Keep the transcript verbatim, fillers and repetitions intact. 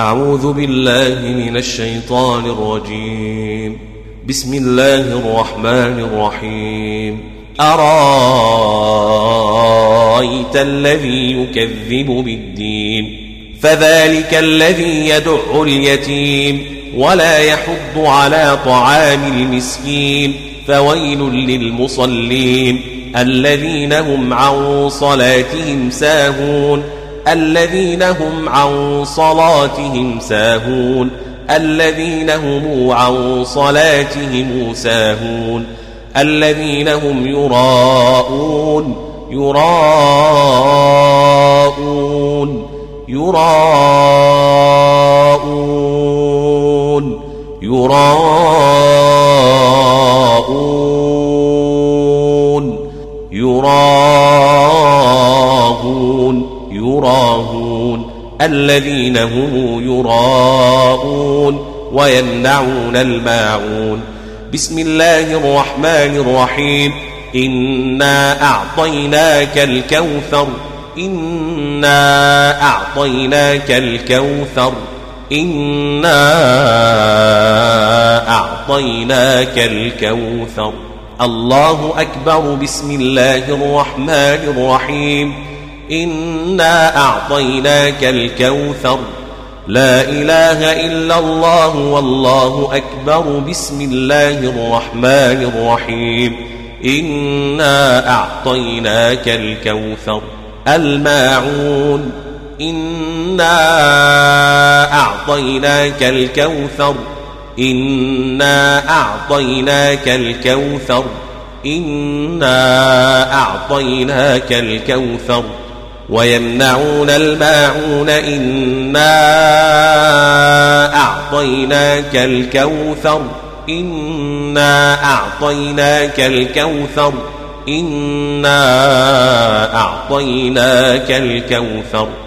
أعوذ بالله من الشيطان الرجيم. بسم الله الرحمن الرحيم. أرأيت الذي يكذب بالدين فذلك الذي يدع اليتيم ولا يحض على طعام المسكين فويل للمصلين الذين هم عن صلاتهم ساهون الذين هم عن صلاتهم ساهون الذين هم عن صلاتهم ساهون الذين هم يراءون يراءون يراءون يراءون يراءون يراءون الذين هم يراءون ويمنعون الماعون. بسم الله الرحمن الرحيم. إنا أعطيناك الكوثر إنا أعطيناك الكوثر إنا أعطيناك الكوثر. الله أكبر. بسم الله الرحمن الرحيم. إنا أعطيناك الكوثر. لا إله إلا الله والله أكبر. بسم الله الرحمن الرحيم. إنا أعطيناك الكوثر. الماعون. إنا أعطيناك الكوثر إنا أعطيناك الكوثر إنا أعطيناك الكوثر. ويمنعون الماعون. إنا أعطيناك الكوثر إنا أعطيناك الكوثر إنا أعطيناك الكوثر.